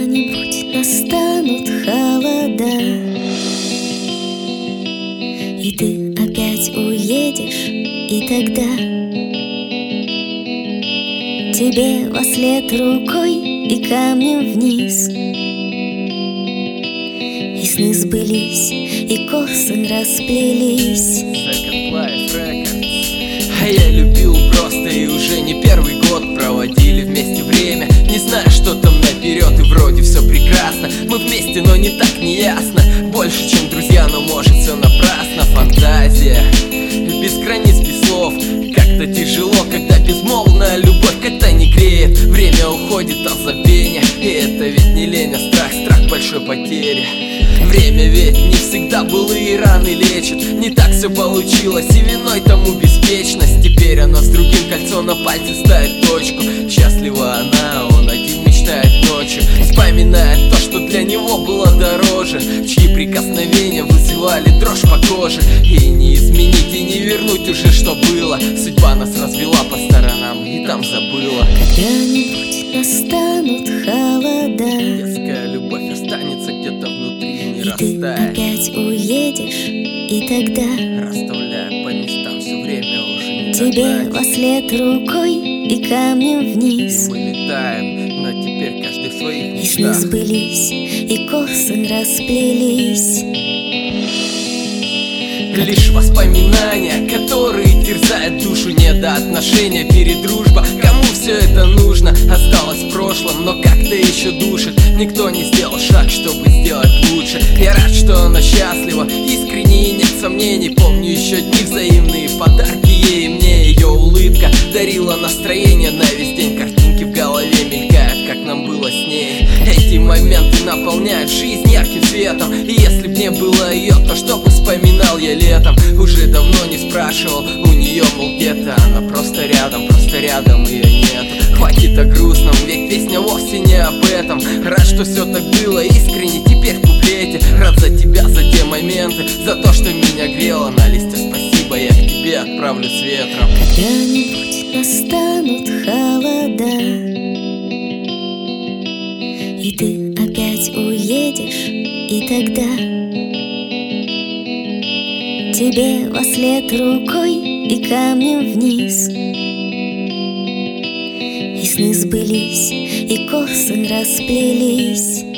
Когда-нибудь настанут холода, и ты опять уедешь, и тогда тебе вослед рукой и камнем вниз. И сны сбылись, и косы расплелись. Second Life Records. А я любил просто, и уже не первый год проводили вместе время. Не знаю, что там наперед, и вроде все прекрасно. Мы вместе, но не так не ясно. Больше, чем друзья, но может все напрасно. Фантазия без границ, без слов. Как-то тяжело, когда безмолвная любовь как-то не греет. Время уходит, а забвение. И это ведь не лень, а страх, страх большой потери. Время ведь не всегда былые раны лечит. Не так все получилось, и виной тому беспечность. Теперь она с другим кольцо на пальце ставит точку. Счастлива она, он один мечтает ночью, вспоминает то, что для него было дороже, чьи прикосновения вызывали дрожь по коже. И не изменить, и не вернуть уже, что было. Судьба нас развела по сторонам и там забыла. Когда-нибудь настанут холода, Детская любовь останется где-то внутри, не и ты растает. опять уедешь, и тогда Расставляя по местам, все время уже не тебе догнать. вослед рукой и камнем И вниз. мы летаем, но теперь каждый в своих И сны местах. сбылись, и косы расплелись. Лишь воспоминания, которые терзают душу. Не до отношения, передружба. Кому все это нужно? Осталось в прошлом, но как-то еще душит. Никто не сделал шаг, чтобы сделать лучше. Я рад, что она счастлива, искренне и нет сомнений. Помню еще дни взаимные, подарки ей и мне. Ее улыбка дарила настроение на весь день. Картинки в голове мелькают, как нам было с ней. Эти моменты наполняют жизнь ярким светом. И если б не было ее, то что бы вспоминал я летом? Уже давно не спрашивал у нее, мол, где-то она просто рядом ее нету. Хватит о грустном, ведь песня вовсе не об этом. Рад, что все так было искренне, теперь в куплете. Рад за тебя, за те моменты, за то, что меня грело. На листе спасибо, я к тебе отправлю с ветром. Когда-нибудь настанут холода, и ты опять уедешь, и тогда тебе вослед рукой и камнем вниз. И сны сбылись, и косы расплелись.